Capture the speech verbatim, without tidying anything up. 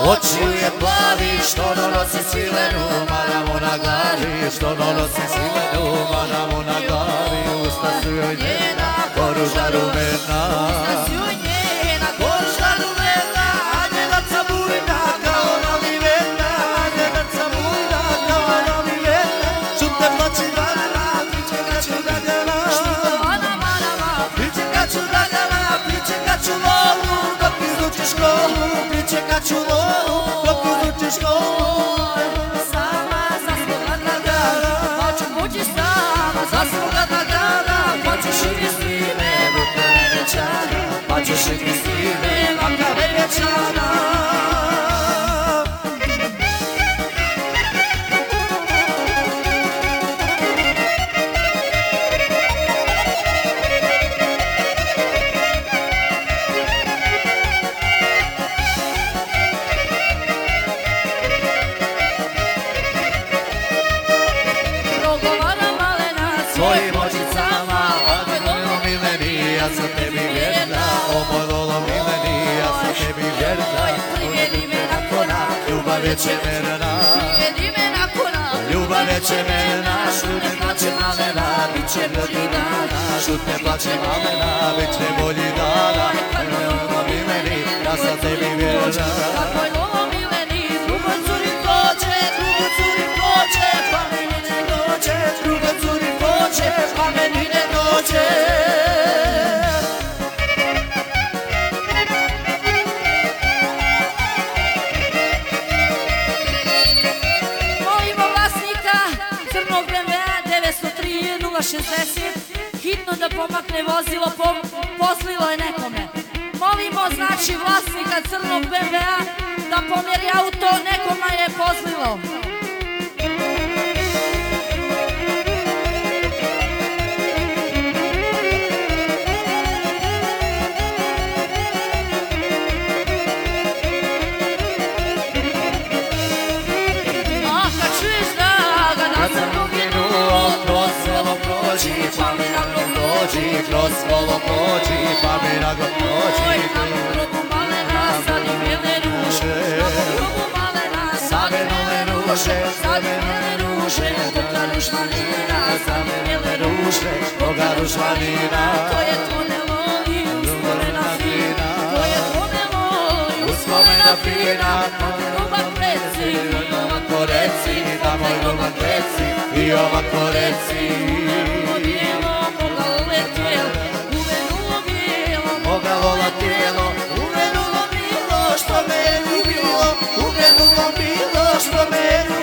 očiju je plavi, što donosi silenu maramu na glavi, što donosi silenu maramu na glavi, usta su joj njena, koruža rumena. Usta su joj njena, koruža rumena, a njenaca bujna kao nalivena, a njenaca bujna kao nalivena, šute plaći vanama, priče kaću dragana, šute vanama, priče kaću dragana, priče kaću lovu, dok izuči školu, priče kaću lovu, dok izuči školu. Sama za svoga dragana, pa ću moći sama za svoga dragana, pa ćeš i mi s njime vaka veljačana, pa ćeš i mi s njime vaka veljačana. Svojim očicama, a moj lolo mileni, ja sam tebi vjerna. O moj lolo mileni, ja sam tebi vjerna. Privedi me na kona, ljubav je čemerna. Privedi me na kona, ljubav je čemerna. Šutne plaće malena, bit će bolji dana. Šutne plaće malena, bit će bolji dana. Moj lolo mileni, ja sam tebi vjerna. Moj lolo mileni, drugo curi prođe, drugo curi prođe, pa meni ne dođe, drugo curi prođe, pa meni ne dođe. Molimo vlasnika crnog be em ve a devetsto tri nula šezdeset hitno da pomakne vozilo, poslilo je nekome. Molimo znači vlasnika crnog be em ve a da pomjeri auto, nekoma je poslilo. Pa mi naglo prođi, kroz kolo prođi, pa mi naglo prođi. Oj, na grobu malena, sad i bijele ruže, na grobu malena, sad i bijele ruže, sad i bijele ruže, koga rušmanina, sad i bijele ruže, koga rušmanina. To je to ne voli, uspomena fina, to je to ne voli, uspomena fina. Da moj ljubav reci, i ovako reci, da moj ljubav reci, i ovako reci. Mogalo tijelo, uvenulo bilo što me je ljubilo, uvenulo bilo što me je ljubilo.